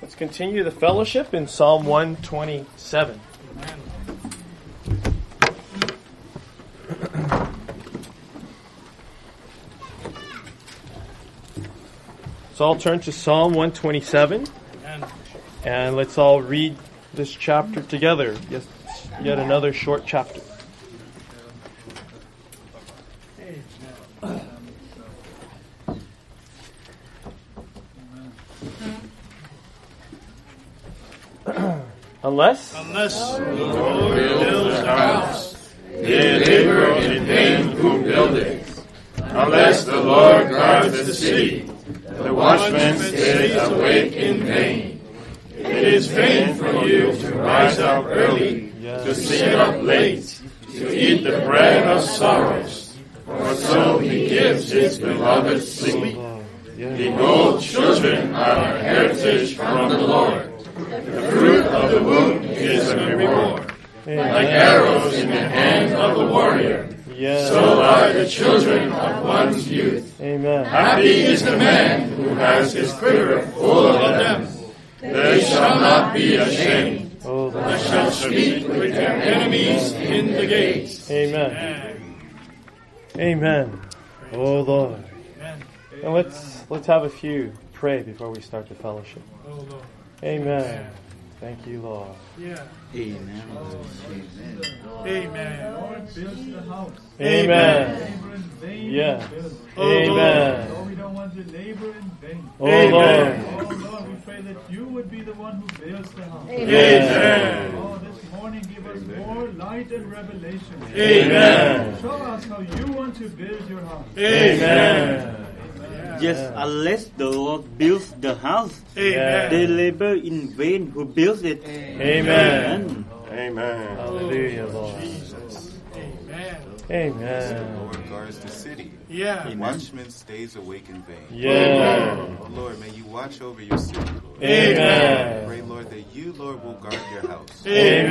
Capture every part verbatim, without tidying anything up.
Let's continue the fellowship in Psalm one twenty-seven. So I'll turn to Psalm one twenty-seven, and let's all read this chapter together. Yes, yet another short chapter. Unless, Unless the Lord builds the house, they labor in vain who build it. Unless the Lord guards the city, the watchman stays awake in vain. It is vain for you to rise up early, to sit up late, to eat the bread of sorrows, for so he gives his beloved sleep. Behold, children are a heritage from the Lord. The fruit of the womb is a reward. Like arrows in the hand of a warrior, yes. So are the children of one's youth. Amen. Happy is the man who has his quiver full of them. They shall not be ashamed. Oh, They shall speak with their enemies in the gates. Amen. Amen. Oh Lord. Now let's let's have a few pray before we start the fellowship. Amen. Thank you, Lord. Yeah. Amen. Amen. Lord builds the house. Amen. Labor in vain. Yeah. Builds. Amen. Lord, we don't want to labor in vain. Oh Amen. Lord. Oh Lord, we pray that you would be the one who builds the house. Amen. Oh, this morning give us more light and revelation. Amen. Show us how you want to build your house. Amen. Yes, unless the Lord builds the house, Amen. they labor in vain who builds it. Amen. Amen. Hallelujah, Lord. Amen. The Amen. Lord guards the city. Yeah. The watchman stays awake in vain. Yeah. Oh, Lord, may you watch over your city, Lord. Amen. Pray, Lord, that you, Lord, will guard your house.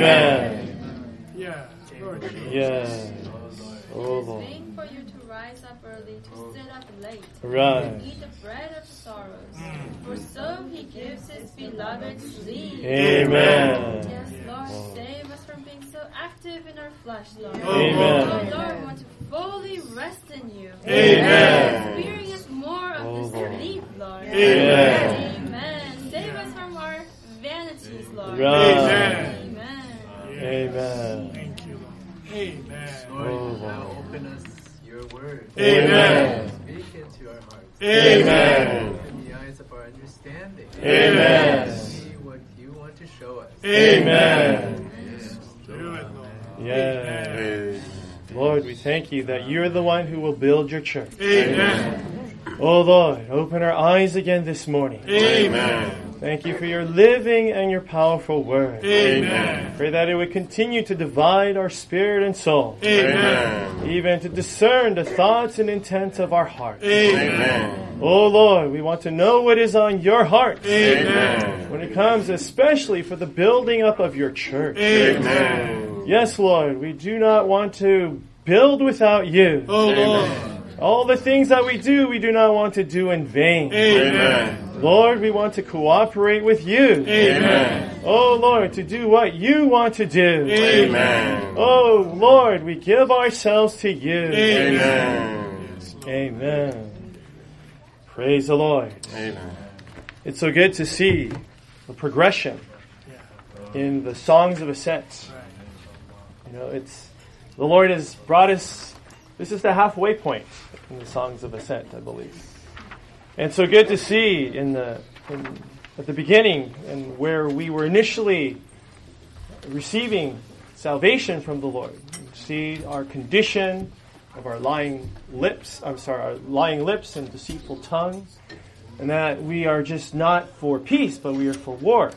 Amen. Yeah. Lord Jesus. Yes. Oh It is Lord. vain for you to rise up early, to sit up late, Right. and eat the bread of sorrows. For so he gives his beloved sleep. Amen. Yes, Lord, save us from being so active in our flesh, Lord. Amen. Oh, Lord, we want to fully rest in you. Amen. Experience more of Oh, the Lord. sleep, Lord. Amen. Amen. Save us from our vanities, Lord. Right. Amen. Amen. Amen. Thank you, Lord. Amen. Oh Now Lord. open us your word. Amen. Speak into our hearts. Amen. Open the eyes of our understanding. Amen. See what you want to show us. Amen. Yes. Do it, Lord. Yes. Lord, we thank you that you're the one who will build your church. Amen. Oh Lord, open our eyes again this morning. Amen. Thank you for your living and your powerful word. Amen. Pray that it would continue to divide our spirit and soul, Amen. even to discern the thoughts and intents of our heart. Amen. Oh Lord, we want to know what is on your heart Amen. when it comes especially for the building up of your church. Amen. Yes, Lord, we do not want to build without you. Oh, Lord. All the things that we do, we do not want to do in vain. Amen. Lord, we want to cooperate with you. Amen. Oh, Lord, to do what you want to do. Amen. Oh, Lord, we give ourselves to you. Amen. Amen. Praise the Lord. Amen. It's so good to see the progression in the songs of ascent. You know, it's the Lord has brought us. This is the halfway point in the songs of ascent, I believe. And so good to see in the in, at the beginning and where we were initially receiving salvation from the Lord. See our condition of our lying lips. I'm sorry, our lying lips and deceitful tongues, and that we are just not for peace, but we are for war.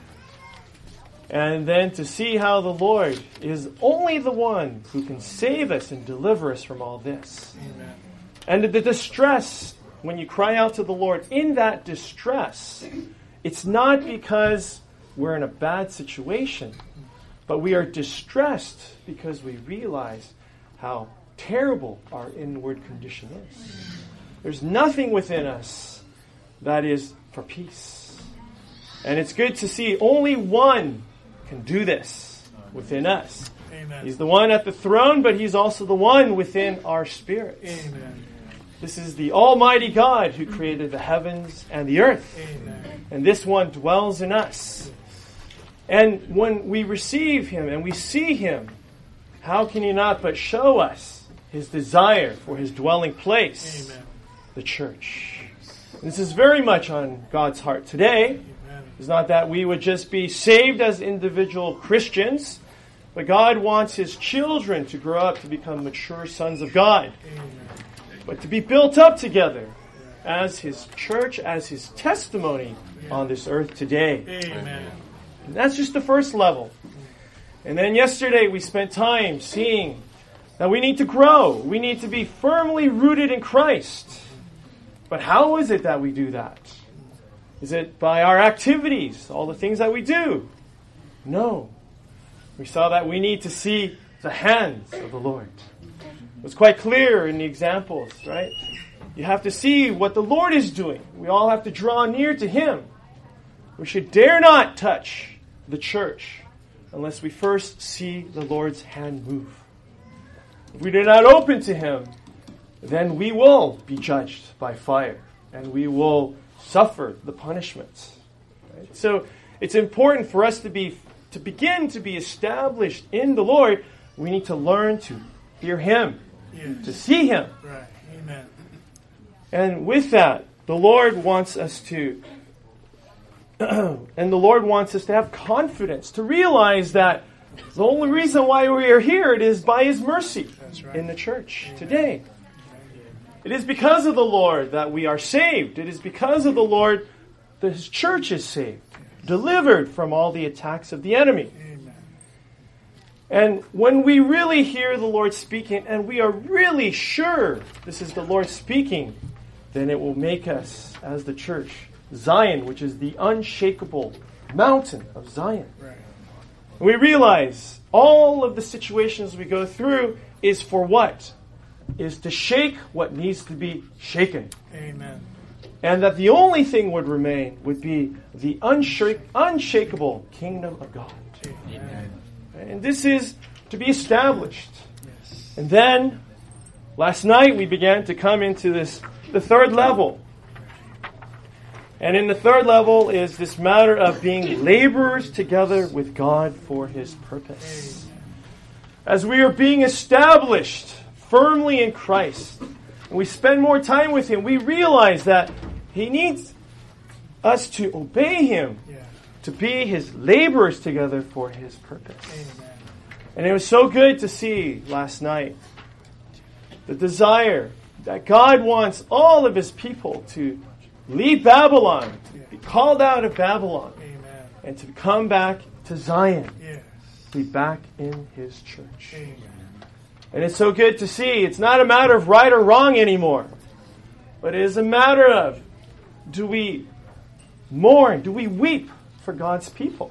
And then to see how the Lord is only the one who can save us and deliver us from all this. Amen. And the distress, when you cry out to the Lord in that distress, it's not because we're in a bad situation, but we are distressed because we realize how terrible our inward condition is. There's nothing within us that is for peace. And it's good to see only one can do this within us. Amen. He's the one at the throne, but He's also the one within our spirits. Amen. This is the Almighty God who created the heavens and the earth. Amen. And this one dwells in us. And when we receive Him and we see Him, how can He not but show us His desire for His dwelling place, Amen. the church? This is very much on God's heart today. Amen. It's not that we would just be saved as individual Christians, but God wants His children to grow up to become mature sons of God, Amen. but to be built up together as His church, as His testimony on this earth today. Amen. And that's just the first level. And then yesterday we spent time seeing that we need to grow. We need to be firmly rooted in Christ. But how is it that we do that? Is it by our activities, all the things that we do? No. We saw that we need to see the hands of the Lord. It was quite clear in the examples, right? You have to see what the Lord is doing. We all have to draw near to Him. We should dare not touch the church unless we first see the Lord's hand move. If we do not open to Him, then we will be judged by fire and we will suffer the punishments. Right? So it's important for us to be to begin to be established in the Lord. We need to learn to hear Him, Yes. to see Him. Right. Amen. And with that, the Lord wants us to and the Lord wants us to have confidence, to realize that the only reason why we are here it is by His mercy That's right. in the church today. It is because of the Lord that we are saved. It is because of the Lord that His church is saved, delivered from all the attacks of the enemy. Amen. And when we really hear the Lord speaking, and we are really sure this is the Lord speaking, then it will make us, as the church, Zion, which is the unshakable mountain of Zion. Right. And we realize all of the situations we go through is for what? Is to shake what needs to be shaken. Amen. And that the only thing would remain would be the unshak- unshakable kingdom of God. Amen. And this is to be established. Yes. And then, last night we began to come into this, the third level. And in the third level is this matter of being laborers together with God for His purpose. As we are being established firmly in Christ, and we spend more time with Him, we realize that He needs us to obey Him, Yeah. to be His laborers together for His purpose. Amen. And it was so good to see last night the desire that God wants all of His people to leave Babylon, to be called out of Babylon, Amen. and to come back to Zion, Yes. be back in His church. Amen. And it's so good to see it's not a matter of right or wrong anymore, but it is a matter of, do we mourn, do we weep for God's people?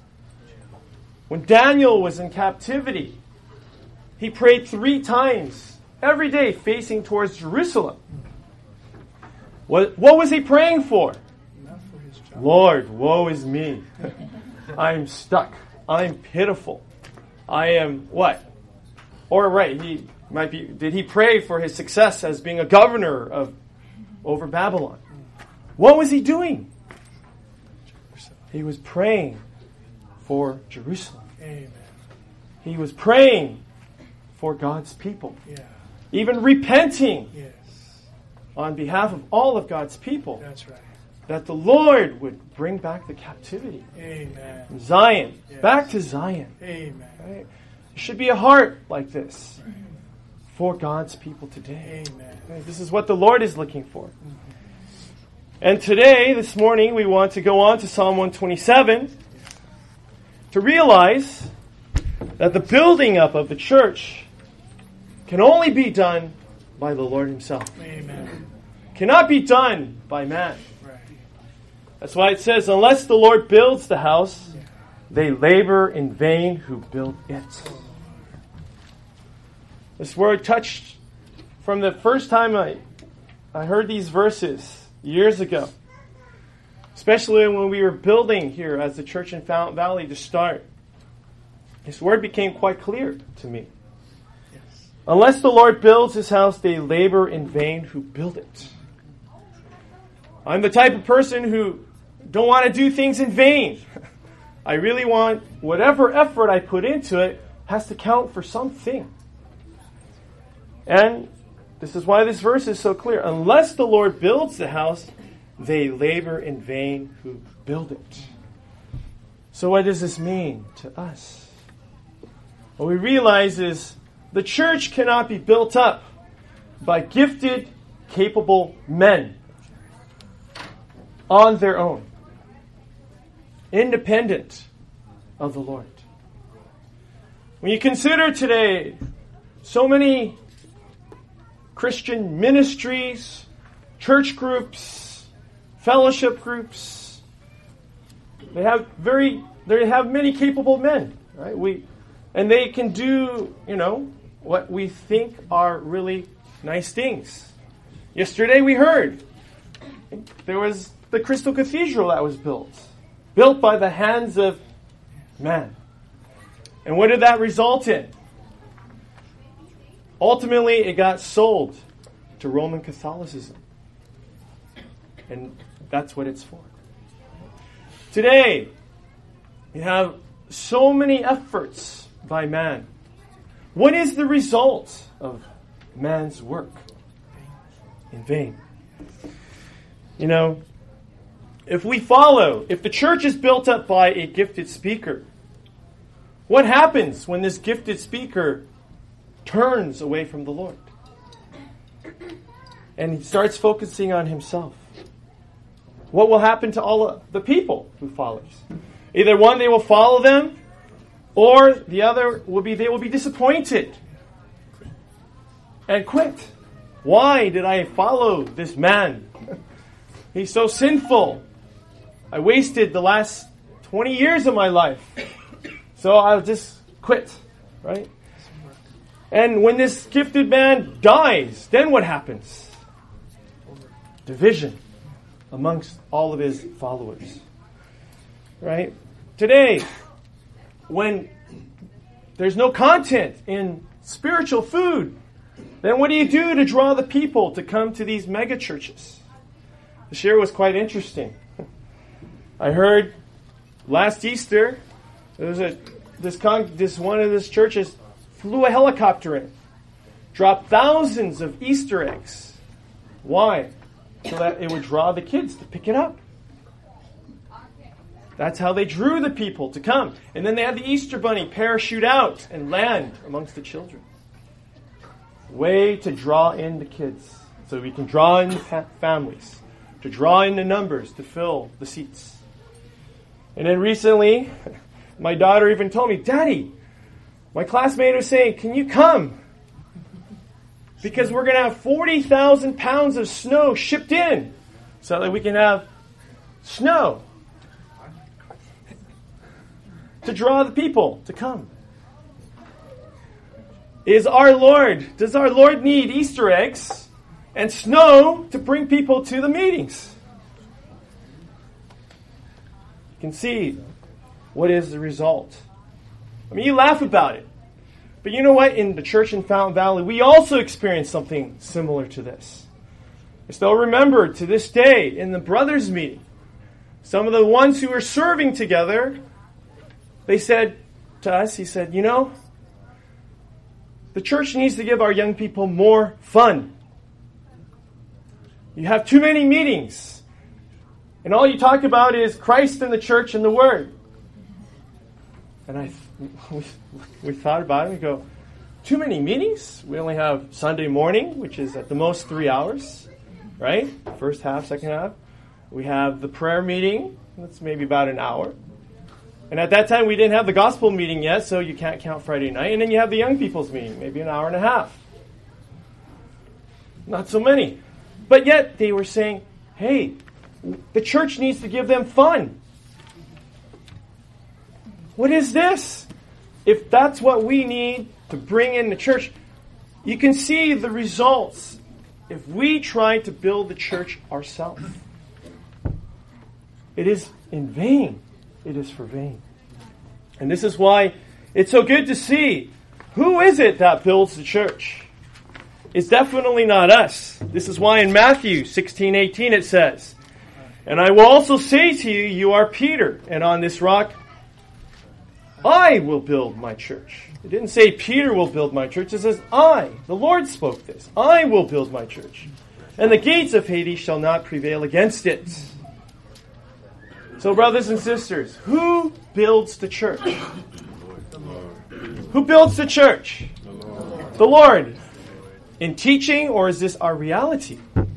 When Daniel was in captivity, he prayed three times every day facing towards Jerusalem. What, what was he praying for? Not for his job. Lord, woe is me. I'm stuck. I'm pitiful. I am what? Or right, he might be. Did he pray for his success as being a governor of over Babylon? What was he doing? He was praying for Jerusalem. Amen. He was praying for God's people. Yeah. Even repenting Yes. on behalf of all of God's people, That's right. that the Lord would bring back the captivity. Amen. Zion, Yes. back to Zion. Amen. Right? There should be a heart like this for God's people today. Amen. Right? This is what the Lord is looking for. And today, this morning, we want to go on to Psalm one twenty-seven to realize that the building up of the church can only be done by the Lord Himself. Amen. Cannot be done by man. Right. That's why it says, unless the Lord builds the house, they labor in vain who build it. This word touched from the first time I, I heard these verses years ago. Especially when we were building here as the church in Fountain Valley to start. His word became quite clear to me. Unless the Lord builds his house, they labor in vain who build it. I'm the type of person who don't want to do things in vain. I really want whatever effort I put into it has to count for something. And this is why this verse is so clear. Unless the Lord builds the house, they labor in vain who build it. So what does this mean to us? What we realize is the church cannot be built up by gifted, capable men on their own, independent of the Lord. When you consider today so many Christian ministries, church groups, fellowship groups, they have very they have many capable men, right? We and they can do, you know, what we think are really nice things. Yesterday we heard there was the Crystal Cathedral that was built, built by the hands of man. And what did that result in? Ultimately, it got sold to Roman Catholicism. And that's what it's for. Today, you have so many efforts by man. What is the result of man's work? In vain. You know, if we follow, if the church is built up by a gifted speaker, what happens when this gifted speaker turns away from the Lord and he starts focusing on himself? What will happen to all of the people who follows? Either one, they will follow them, or the other will be they will be disappointed and quit. Why did I follow this man? He's so sinful. I wasted the last twenty years of my life. So I'll just quit, right? And when this gifted man dies, then what happens? Division amongst all of his followers, right? Today, when there's no content in spiritual food, then what do you do to draw the people to come to these mega churches? This year was quite interesting. I heard last Easter, there was a this con, this one of these churches flew a helicopter in, dropped thousands of Easter eggs. Why? So that it would draw the kids to pick it up. That's how they drew the people to come. And then they had the Easter bunny parachute out and land amongst the children. Way to draw in the kids, so we can draw in the fa- families, to draw in the numbers, to fill the seats. And then recently, my daughter even told me, Daddy, my classmate was saying, can you come? Because we're going to have forty thousand pounds of snow shipped in so that we can have snow to draw the people to come. Is our Lord, does our Lord need Easter eggs and snow to bring people to the meetings? You can see what is the result. I mean, you laugh about it. But you know what? In the church in Fountain Valley, we also experienced something similar to this. I still remember to this day in the brothers' meeting, some of the ones who were serving together, they said to us, he said, you know, the church needs to give our young people more fun. You have too many meetings. And all you talk about is Christ and the church and the Word. And I, we, we thought about it and we go, too many meetings? We only have Sunday morning, which is at the most three hours, right? First half, second half. We have the prayer meeting. That's maybe about an hour. And at that time, we didn't have the gospel meeting yet, so you can't count Friday night. And then you have the young people's meeting, maybe an hour and a half. Not so many. But yet, they were saying, hey, the church needs to give them fun. What is this? If that's what we need to bring in the church, you can see the results if we try to build the church ourselves. it is in vain. It is for vain. And this is why it's so good to see who is it that builds the church. It's definitely not us. This is why in Matthew sixteen eighteen it says, "And I will also say to you, you are Peter, and on this rock I will build my church." It didn't say Peter will build my church. It says I. The Lord spoke this. I will build my church. And the gates of Hades shall not prevail against it. So brothers and sisters, who builds the church? Who builds the church? The Lord. In teaching, or is this our reality?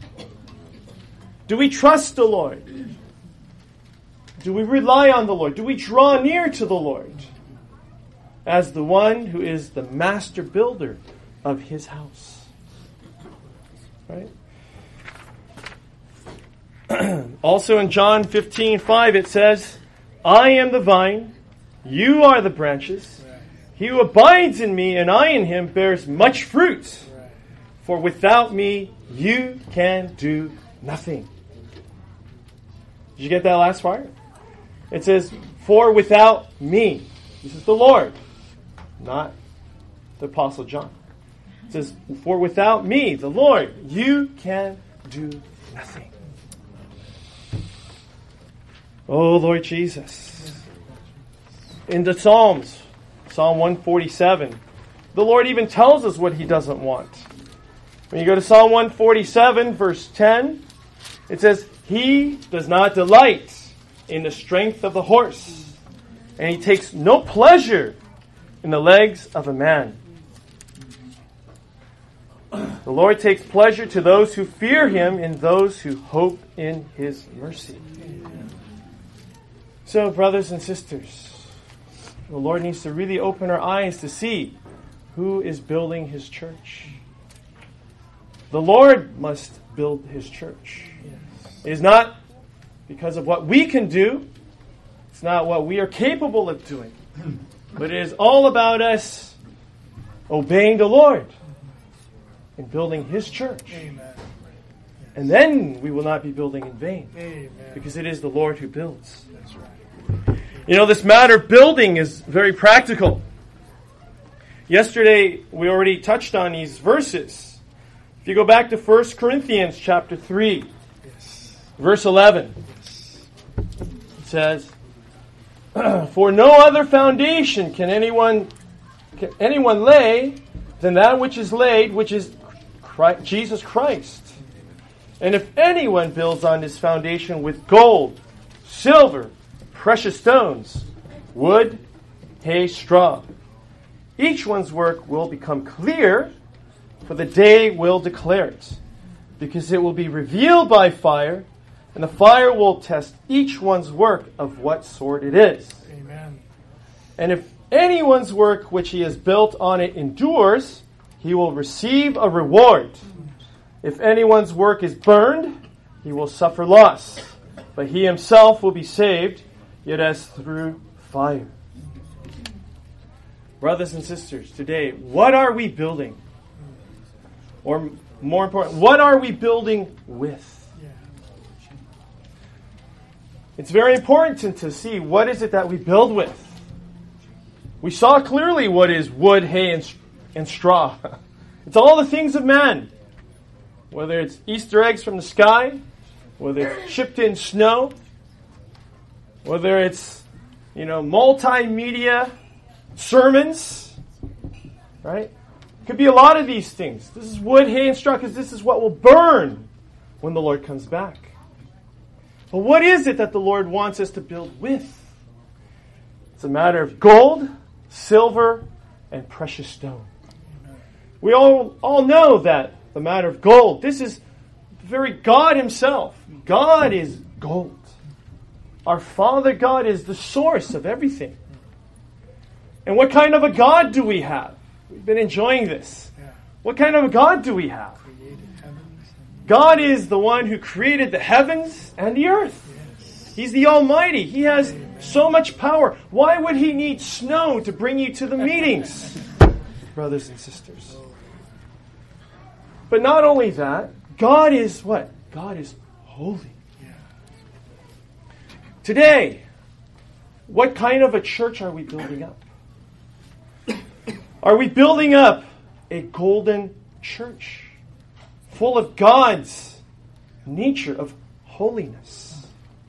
Do we trust the Lord? Do we rely on the Lord? Do we draw near to the Lord as the one who is the master builder of His house? Right? Also in John fifteen five it says, "I am the vine, you are the branches. He who abides in me and I in him bears much fruit. For without me you can do nothing." Did you get that last part? It says, "For without me." This is the Lord, not the Apostle John. It says, "For without me, the Lord, you can do nothing." Oh, Lord Jesus. In the Psalms, Psalm one forty-seven, the Lord even tells us what He doesn't want. When you go to Psalm one forty-seven, verse ten, it says, "He does not delight in the strength of the horse, and He takes no pleasure in the legs of a man." The Lord takes pleasure to those who fear Him and those who hope in His mercy. So, brothers and sisters, the Lord needs to really open our eyes to see who is building His church. The Lord must build His church. It is not because of what we can do. It's not what we are capable of doing. But it is all about us obeying the Lord and building His church. Amen. And then we will not be building in vain. Amen. Because it is the Lord who builds. That's right. You know, this matter of building is very practical. Yesterday, we already touched on these verses. If you go back to First Corinthians chapter three, Yes. verse eleven, Yes. it says, "For no other foundation can anyone can anyone lay than that which is laid, which is Christ, Jesus Christ. And if anyone builds on this foundation with gold, silver, precious stones, wood, hay, straw, each one's work will become clear, for the day will declare it, because it will be revealed by fire, and the fire will test each one's work of what sort it is. Amen. And if anyone's work which he has built on it endures, he will receive a reward. If anyone's work is burned, he will suffer loss, but he himself will be saved, yet as through fire." Brothers and sisters, today, what are we building? Or more important, what are we building with? Yeah. It's very important to see what is it that we build with. We saw clearly what is wood, hay, and, and straw. It's all the things of man. Whether it's Easter eggs from the sky, whether it's shipped in snow, whether it's, you know, multimedia sermons, right? It could be a lot of these things. This is wood, hay, and straw, because this is what will burn when the Lord comes back. But what is it that the Lord wants us to build with? It's a matter of gold, silver, and precious stone. We all, all know that the matter of gold, this is the very God Himself. God is gold. Our Father God is the source of everything. And what kind of a God do we have? We've been enjoying this. Yeah. What kind of a God do we have? Created heavens and God is the one who created the heavens and the earth. yes. He's the Almighty. He has so much power. Why would He need snow to bring you to the meetings, brothers and sisters? But not only that, God is what? God is holy. Yeah. Today, what kind of a church are we building up? Are we building up a golden church full of God's nature of holiness?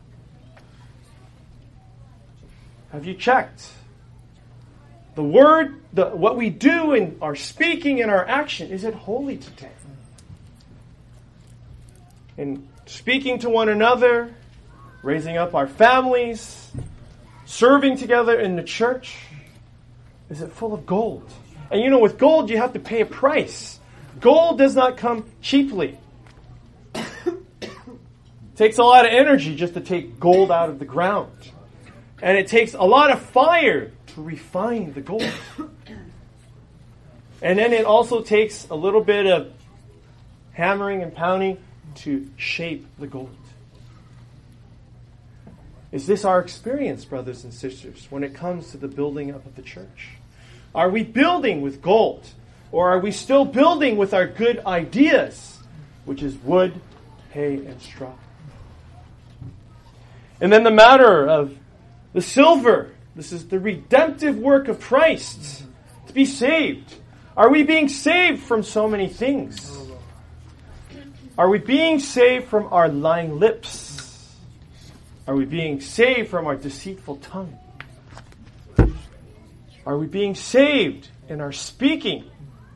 Have you checked? The word, the, what we do in our speaking and our action, is it holy today? In speaking to one another, raising up our families, serving together in the church, is it full of gold? And you know, with gold, you have to pay a price. Gold does not come cheaply. It takes a lot of energy just to take gold out of the ground. And it takes a lot of fire to refine the gold. And then it also takes a little bit of hammering and pounding to shape the gold. Is this our experience, brothers and sisters, when it comes to the building up of the church? Are we building with gold? Or are we still building with our good ideas, which is wood, hay, and straw? And then the matter of the silver. This is the redemptive work of Christ to be saved. Are we being saved from so many things? Are we being saved from our lying lips? Are we being saved from our deceitful tongue? Are we being saved in our speaking?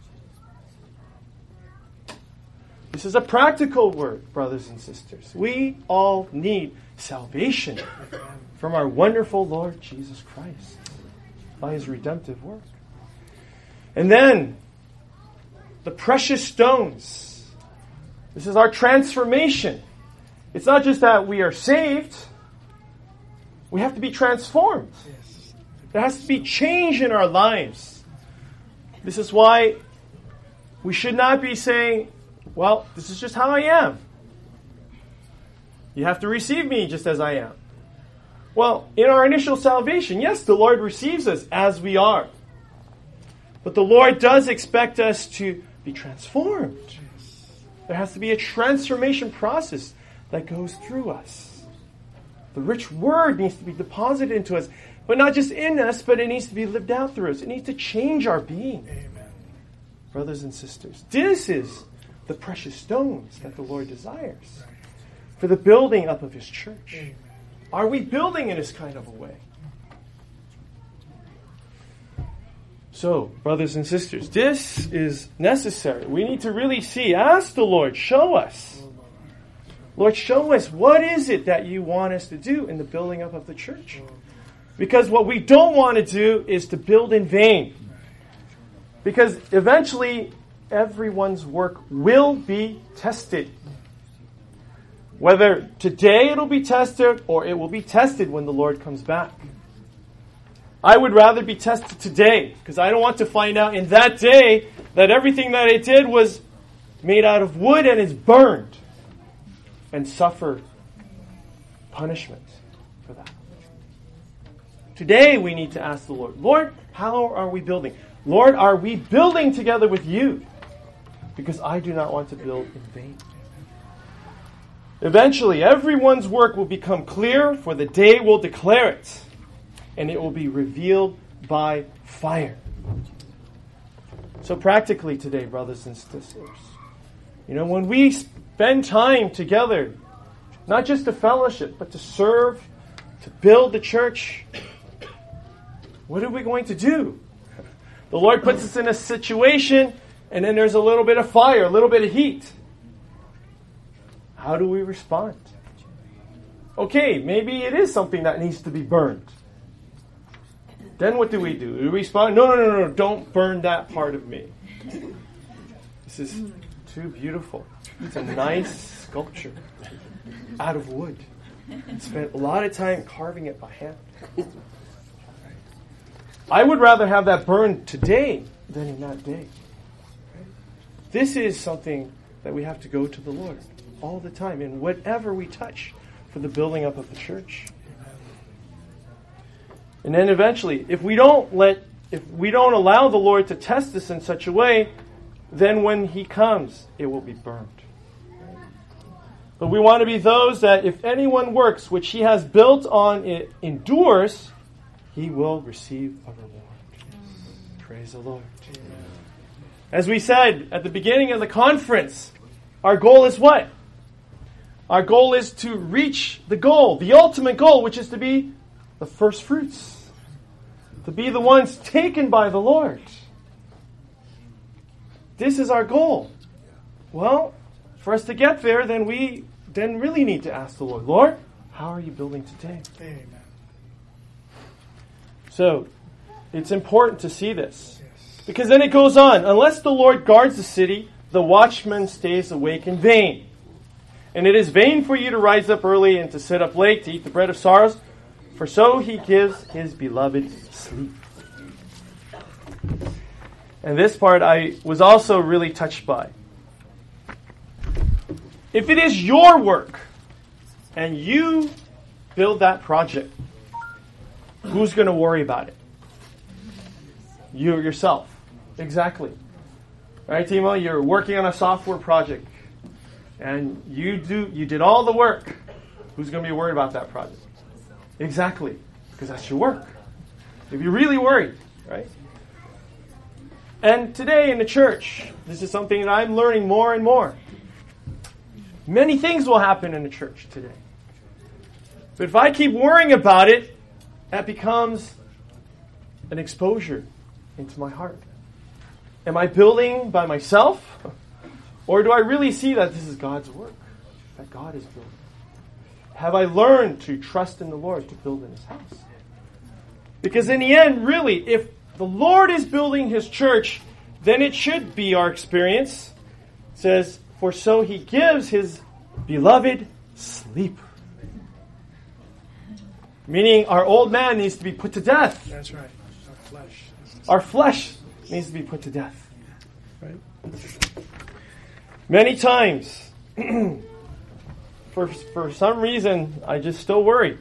This is a practical word, brothers and sisters. We all need salvation from our wonderful Lord Jesus Christ by His redemptive work. And then, the precious stones. This is our transformation. It's not just that we are saved. We have to be transformed. There has to be change in our lives. This is why we should not be saying, well, this is just how I am. You have to receive me just as I am. Well, in our initial salvation, yes, the Lord receives us as we are. But the Lord does expect us to be transformed. There has to be a transformation process that goes through us. The rich word needs to be deposited into us, but not just in us, but it needs to be lived out through us. It needs to change our being. Amen. Brothers and sisters, this is the precious stones that the Lord desires for the building up of His church. Amen. Are we building in this kind of a way? So, brothers and sisters, this is necessary. We need to really see, ask the Lord, show us. Lord, show us, what is it that you want us to do in the building up of the church? Because what we don't want to do is to build in vain. Because eventually, everyone's work will be tested. Whether today it'll be tested or it will be tested when the Lord comes back. I would rather be tested today because I don't want to find out in that day that everything that I did was made out of wood and is burned and suffer punishment for that. Today we need to ask the Lord, Lord, how are we building? Lord, are we building together with you? Because I do not want to build in vain. Eventually, everyone's work will become clear, for the day will declare it, and it will be revealed by fire. So practically today, brothers and sisters, you know, when we spend time together, not just to fellowship, but to serve, to build the church, what are we going to do? The Lord puts us in a situation, and then there's a little bit of fire, a little bit of heat. How do we respond? Okay, maybe it is something that needs to be burned. Then what do we do? Do we respond? No, no, no, no, don't burn that part of me. This is too beautiful. It's a nice sculpture out of wood. I spent a lot of time carving it by hand. I would rather have that burned today than in that day. This is something that we have to go to the Lord all the time in whatever we touch for the building up of the church. And then eventually, if we don't let, if we don't allow the Lord to test us in such a way, then when He comes, it will be burned. But we want to be those that if anyone works which he has built on it endures, he will receive a reward. Praise the Lord. As we said at the beginning of the conference, our goal is what? Our goal is to reach the goal, the ultimate goal, which is to be the first fruits. To be the ones taken by the Lord. This is our goal. Well, for us to get there, then we then really need to ask the Lord, Lord, how are you building today? Amen. So, it's important to see this. Because then it goes on, unless the Lord guards the city, the watchman stays awake in vain. And it is vain for you to rise up early and to sit up late to eat the bread of sorrows, for so he gives his beloved sleep. And this part I was also really touched by. If it is your work and you build that project, who's going to worry about it? You yourself. Exactly. Right, Timo? You're working on a software project and you do you did all the work. Who's going to be worried about that project? Exactly. Because that's your work. If you're really worried, right? And today in the church, this is something that I'm learning more and more. Many things will happen in the church today. But if I keep worrying about it, that becomes an exposure into my heart. Am I building by myself? Or do I really see that this is God's work? That God is building? Have I learned to trust in the Lord to build in His house? Because in the end, really, if the Lord is building His church, then it should be our experience. It says, for so He gives His beloved sleep. Meaning our old man needs to be put to death. That's right. Our flesh. Our flesh needs to be put to death. Right? Many times, for for some reason, I just still worry.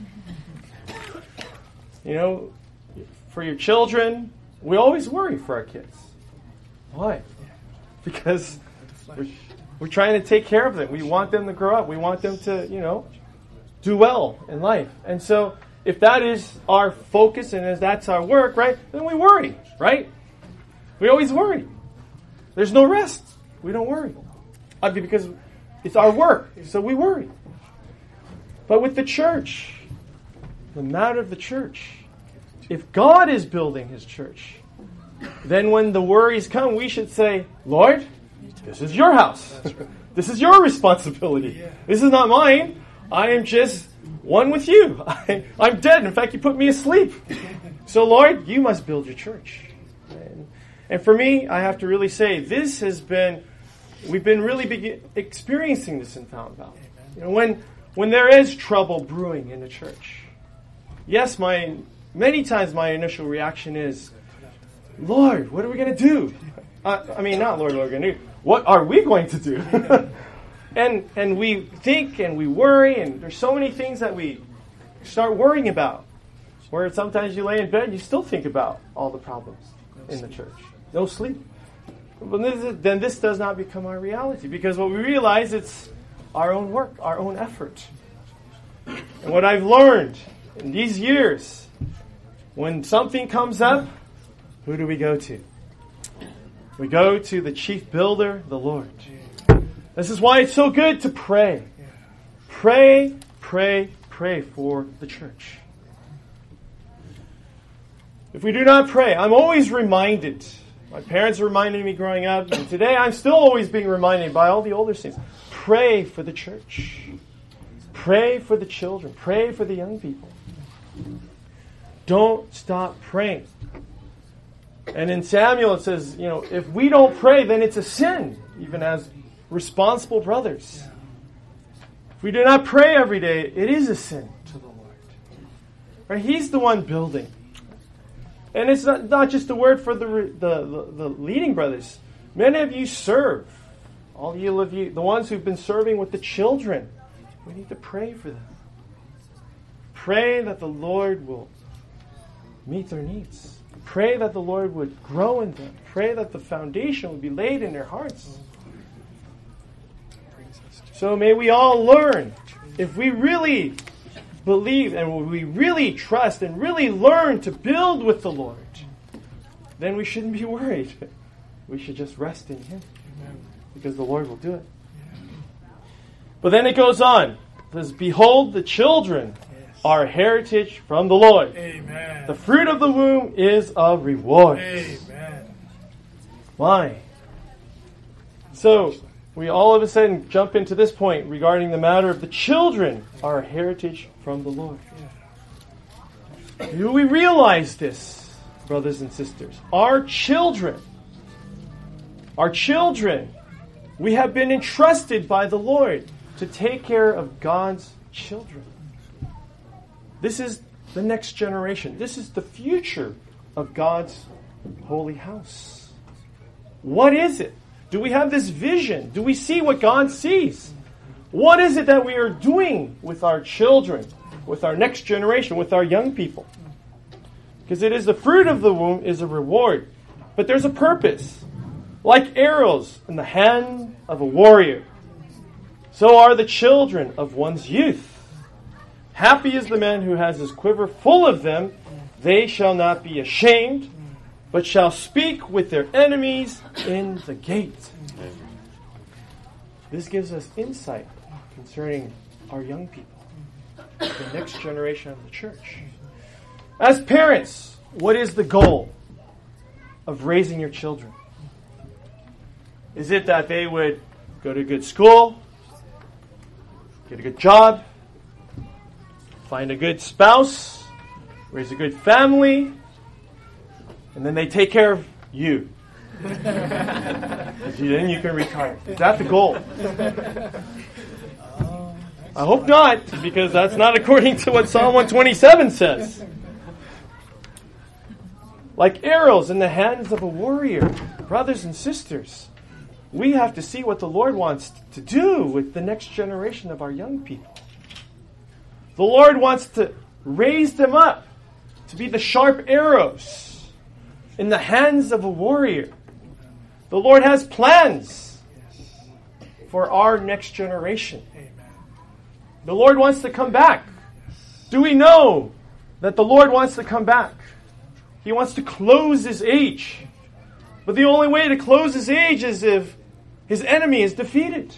You know, for your children, we always worry for our kids. Why? Because we're, we're trying to take care of them. We want them to grow up. We want them to, you know, do well in life. And so, if that is our focus and if that's our work, right, then we worry, right? We always worry. There's no rest. We don't worry. Because it's our work, so we worry. But with the church, the matter of the church, if God is building His church, then when the worries come, we should say, Lord, this is your house. This is your responsibility. This is not mine. I am just one with you. I, I'm dead. In fact, you put me asleep. So, Lord, you must build your church. And, and for me, I have to really say, this has been, we've been really begin, experiencing this in Fountain Valley. You know, when, when there is trouble brewing in the church, yes, my many times my initial reaction is, Lord, what are we going to do? Uh, I mean, not Lord, what are we going to do? What are we going to do? And and we think and we worry, and there's so many things that we start worrying about. Where sometimes you lay in bed, you still think about all the problems in the church. No sleep. But this is, then this does not become our reality, because what we realize, it's our own work, our own effort. And what I've learned in these years, when something comes up, who do we go to? We go to the chief builder, the Lord. This is why it's so good to pray. Pray, pray, pray for the church. If we do not pray, I'm always reminded. My parents reminded me growing up, and today I'm still always being reminded by all the older saints. Pray for the church. Pray for the children. Pray for the young people. Don't stop praying. And in Samuel it says, you know, if we don't pray, then it's a sin, even as responsible brothers. If we do not pray every day, it is a sin to the Lord. Right? He's the one building. And it's not, not just a word for the, the, the, the leading brothers. Many of you serve. All you of you, the ones who've been serving with the children. We need to pray for them. Pray that the Lord will meet their needs. Pray that the Lord would grow in them. Pray that the foundation would be laid in their hearts. So may we all learn, if we really believe and we really trust and really learn to build with the Lord, then we shouldn't be worried. We should just rest in Him, because the Lord will do it. But then it goes on. It says, behold, the children are a heritage from the Lord. Amen. The fruit of the womb is a reward. Amen. Why? So, we all of a sudden jump into this point regarding the matter of the children are a heritage from the Lord. Do we realize this, brothers and sisters? Our children, our children, we have been entrusted by the Lord to take care of God's children. This is the next generation. This is the future of God's holy house. What is it? Do we have this vision? Do we see what God sees? What is it that we are doing with our children, with our next generation, with our young people? Because it is the fruit of the womb is a reward. But there's a purpose. Like arrows in the hand of a warrior, so are the children of one's youth. Happy is the man who has his quiver full of them. They shall not be ashamed, but shall speak with their enemies in the gate. This gives us insight concerning our young people, the next generation of the church. As parents, what is the goal of raising your children? Is it that they would go to a good school, get a good job, find a good spouse, raise a good family, and then they take care of you? Then you can retire. Is that the goal? I hope not, because that's not according to what Psalm one twenty-seven says. Like arrows in the hands of a warrior, brothers and sisters, we have to see what the Lord wants to do with the next generation of our young people. The Lord wants to raise them up to be the sharp arrows in the hands of a warrior. The Lord has plans for our next generation. The Lord wants to come back. Do we know that the Lord wants to come back? He wants to close His age. But the only way to close His age is if His enemy is defeated.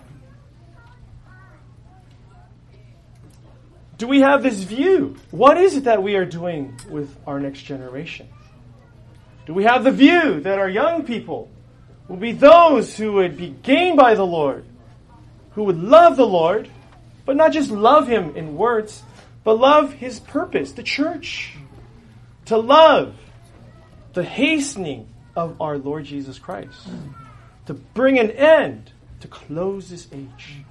Do we have this view? What is it that we are doing with our next generation? Do we have the view that our young people will be those who would be gained by the Lord, who would love the Lord, but not just love Him in words, but love His purpose, the church, to love the hastening of our Lord Jesus Christ, to bring an end, to close this age?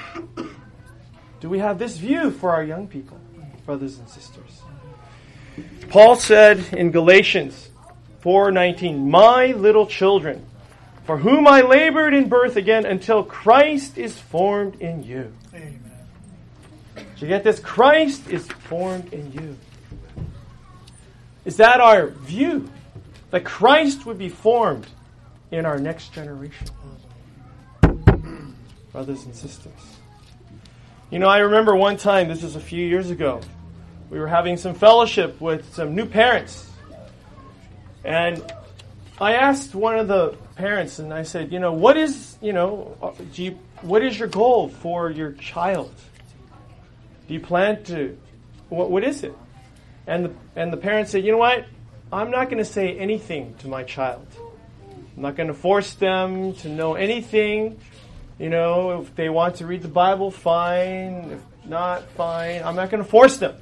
Do we have this view for our young people, brothers and sisters? Paul said in Galatians four nineteen, "My little children, for whom I labored in birth again until Christ is formed in you." Amen. Did you get this? Christ is formed in you. Is that our view? That Christ would be formed in our next generation? Brothers and sisters. You know, I remember one time, this was a few years ago, we were having some fellowship with some new parents. And I asked one of the parents, and I said, you know, what is, you know, do you, what is your goal for your child? Do you plan to, what, what is it? And the, and the parent said, you know what? I'm not going to say anything to my child. I'm not going to force them to know anything. You know, if they want to read the Bible, fine. If not, fine. I'm not going to force them.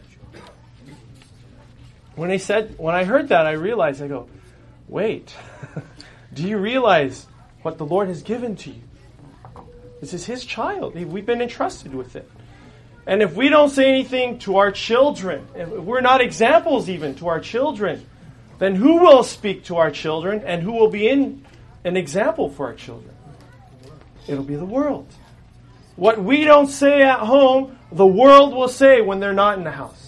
When they said, when I heard that, I realized, I go, wait, do you realize what the Lord has given to you? This is His child. We've been entrusted with it. And if we don't say anything to our children, if we're not examples even to our children, then who will speak to our children and who will be in an example for our children? It'll be the world. What we don't say at home, the world will say when they're not in the house.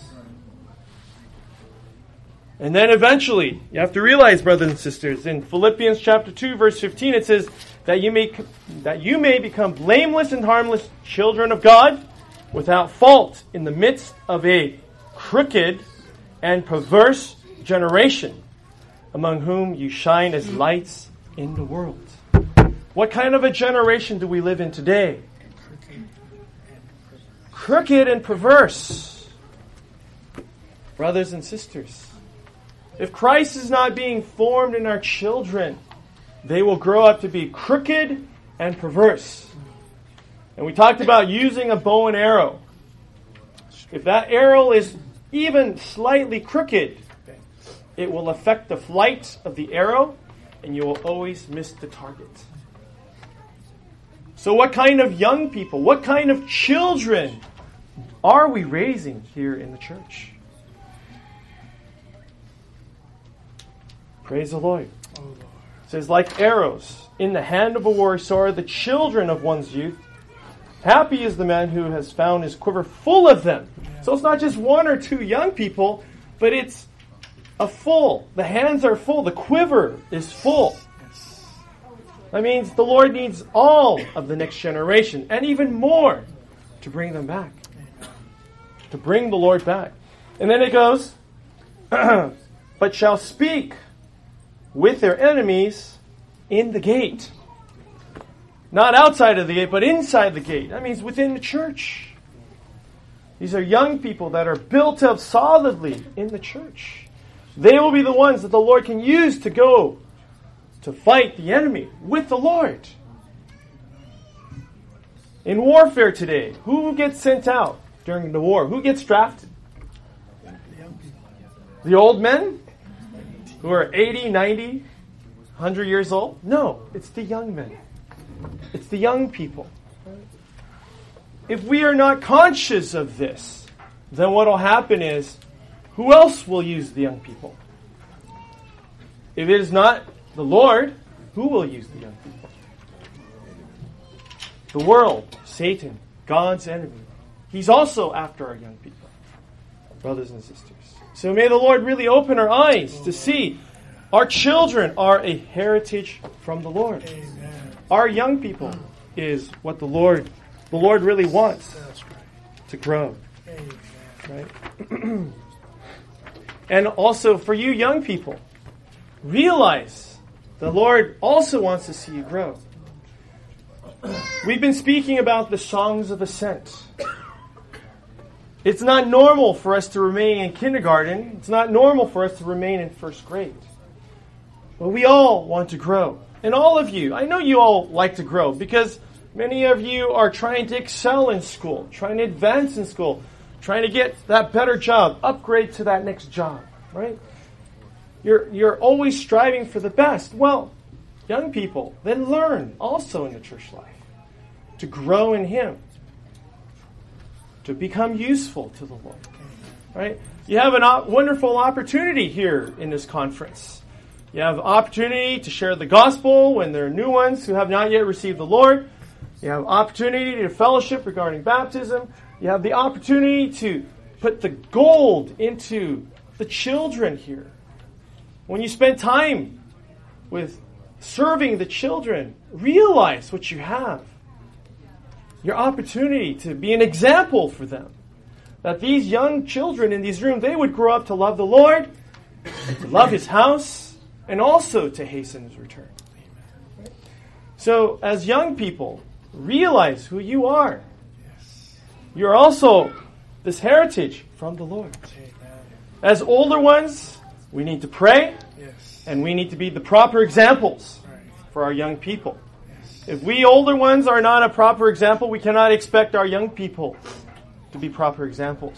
And then eventually, you have to realize, brothers and sisters, in Philippians chapter two, verse fifteen, it says, that you may that you may become blameless and harmless children of God, without fault in the midst of a crooked and perverse generation, among whom you shine as lights in the world. What kind of a generation do we live in today? Crooked and perverse. Brothers and sisters, if Christ is not being formed in our children, they will grow up to be crooked and perverse. And we talked about using a bow and arrow. If that arrow is even slightly crooked, it will affect the flight of the arrow, and you will always miss the target. So what kind of young people, what kind of children are we raising here in the church? Praise the Lord. Oh, Lord. It says, like arrows in the hand of a warrior, so are the children of one's youth. Happy is the man who has found his quiver full of them. Yeah. So it's not just one or two young people, but it's a full. The hands are full. The quiver is full. Yes. That means the Lord needs all of the next generation, and even more, to bring them back. To bring the Lord back. And then it goes, but shall speak with their enemies in the gate. Not outside of the gate, but inside the gate. That means within the church. These are young people that are built up solidly in the church. They will be the ones that the Lord can use to go to fight the enemy with the Lord. In warfare today, who gets sent out during the war? Who gets drafted? The old men who are eighty, ninety, one hundred years old? No, it's the young men. It's the young people. If we are not conscious of this, then what will happen is, who else will use the young people? If it is not the Lord, who will use the young people? The world, Satan, God's enemy. He's also after our young people, brothers and sisters. So may the Lord really open our eyes to see our children are a heritage from the Lord. Amen. Our young people is what the Lord, the Lord really wants That's right. to grow. Amen. Right? And also for you young people, realize the Lord also wants to see you grow. We've been speaking about the songs of ascent. It's not normal for us to remain in kindergarten. It's not normal for us to remain in first grade. But we all want to grow. And all of you, I know you all like to grow because many of you are trying to excel in school, trying to advance in school, trying to get that better job, upgrade to that next job, right? You're, you're always striving for the best. Well, young people, then learn also in the church life to grow in Him, to become useful to the Lord, right? You have a op- wonderful opportunity here in this conference. You have opportunity to share the gospel when there are new ones who have not yet received the Lord. You have opportunity to fellowship regarding baptism. You have the opportunity to put the gold into the children here. When you spend time with serving the children, realize what you have. Your opportunity to be an example for them. That these young children in these rooms, they would grow up to love the Lord, to love His house, and also to hasten His return. So, as young people, realize who you are. You're also this heritage from the Lord. As older ones, we need to pray, and we need to be the proper examples for our young people. If we older ones are not a proper example, we cannot expect our young people to be proper examples.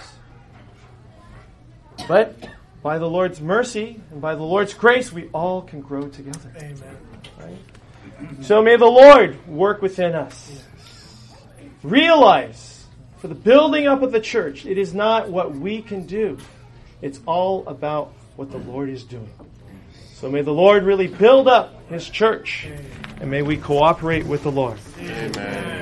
But by the Lord's mercy and by the Lord's grace, we all can grow together. Amen. Right? So may the Lord work within us. Yes. Realize, for the building up of the church, it is not what we can do. It's all about what the Lord is doing. So may the Lord really build up His church, and may we cooperate with the Lord. Amen.